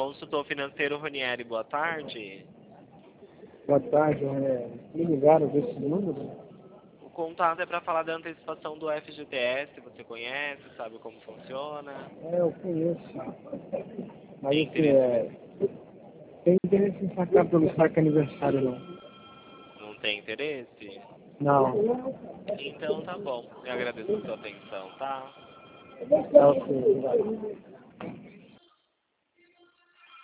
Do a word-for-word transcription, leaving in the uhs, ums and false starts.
Consultor financeiro Ronieri, boa tarde. Boa tarde, é, me ligaram desse número? O contato é para falar da antecipação do F G T S, você conhece, sabe como funciona? É, eu conheço. Mas Tem assim, interesse, é, tem interesse em sacar pelo saque aniversário, não. não tem interesse? Não. Então tá bom, eu agradeço a sua atenção, tá? É ok, obrigado.